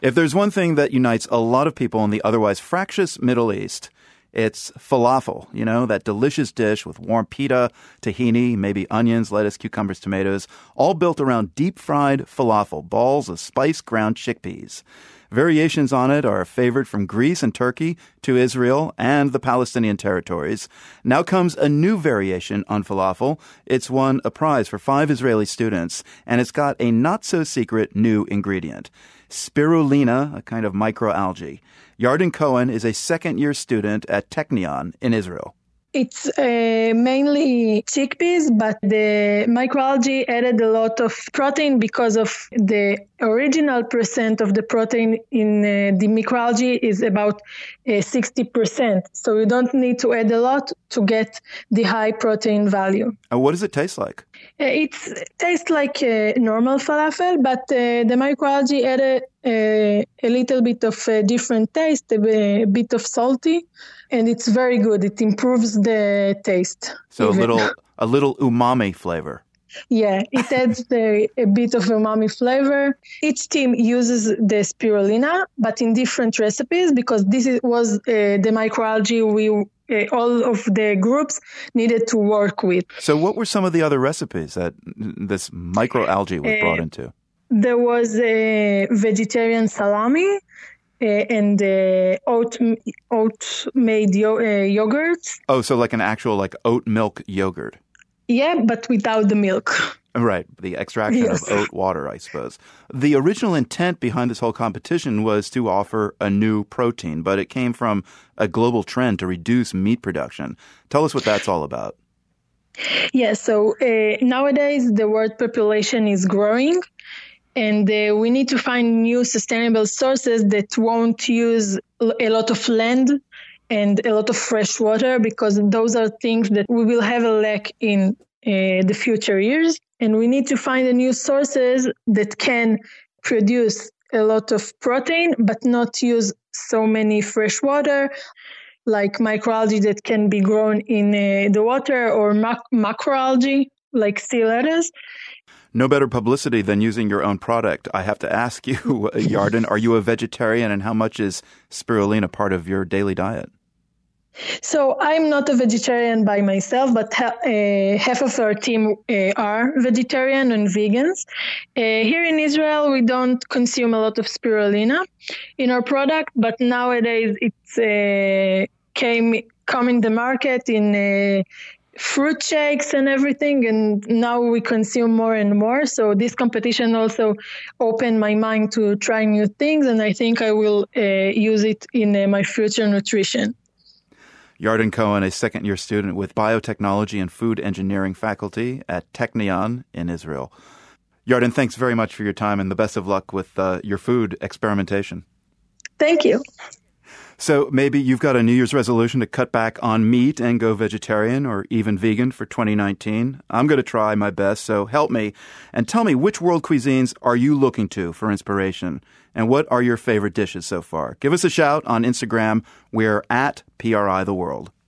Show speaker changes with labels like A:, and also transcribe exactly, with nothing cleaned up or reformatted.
A: If there's one thing that unites a lot of people in the otherwise fractious Middle East, it's falafel, you know, that delicious dish with warm pita, tahini, maybe onions, lettuce, cucumbers, tomatoes, all built around deep-fried falafel, balls of spiced ground chickpeas. Variations on it are a favorite from Greece and Turkey to Israel and the Palestinian territories. Now comes a new variation on falafel. It's won a prize for five Israeli students, and it's got a not-so-secret new ingredient, spirulina, a kind of microalgae. Yarden Cohen is a second-year student at Technion in Israel.
B: It's uh, mainly chickpeas, but the microalgae added a lot of protein because of the original percent of the protein in uh, the microalgae is about uh, sixty percent. So you don't need to add a lot to get the high protein value.
A: And what does it taste like?
B: Uh, it tastes like uh, normal falafel, but uh, the microalgae added uh, a little bit of a different taste, a, a bit of salty. And it's very good. It improves the taste.
A: So
B: even.
A: a little a little umami flavor.
B: Yeah, it adds the, a bit of umami flavor. Each team uses the spirulina, but in different recipes because this is, was uh, the microalgae we uh, all of the groups needed to work with.
A: So what were some of the other recipes that this microalgae was uh, brought into?
B: There was a vegetarian salami. Uh, and uh, oat oat made yo- uh, yogurts.
A: Oh, so like an actual like oat milk yogurt.
B: Yeah, but without the milk.
A: Right, the extraction
B: yes.
A: of oat water, I suppose. The original intent behind this whole competition was to offer a new protein, but it came from a global trend to reduce meat production. Tell us what that's all about.
B: Yeah, so uh, nowadays the world population is growing. And uh, we need to find new sustainable sources that won't use a lot of land and a lot of fresh water because those are things that we will have a lack in uh, the future years. And we need to find a new sources that can produce a lot of protein but not use so many fresh water, like microalgae that can be grown in uh, the water or mac- macroalgae like sea lettuce.
A: No better publicity than using your own product. I have to ask you, Yarden, are you a vegetarian, and how much is spirulina part of your daily diet?
B: So I'm not a vegetarian by myself, but ha- uh, half of our team uh, are vegetarian and vegans. Uh, here in Israel, we don't consume a lot of spirulina in our product, but nowadays it's uh, came come in the market in uh, fruit shakes and everything, and now we consume more and more. So this competition also opened my mind to try new things, and I think I will uh, use it in uh, my future nutrition.
A: Yarden Cohen, a second-year student with biotechnology and food engineering faculty at Technion in Israel. Yarden, thanks very much for your time, and the best of luck with uh, your food experimentation.
B: Thank you.
A: So maybe you've got a New Year's resolution to cut back on meat and go vegetarian or even vegan for twenty nineteen. I'm going to try my best, so help me and tell me, which world cuisines are you looking to for inspiration? And what are your favorite dishes so far? Give us a shout on Instagram. We're at P R I The World.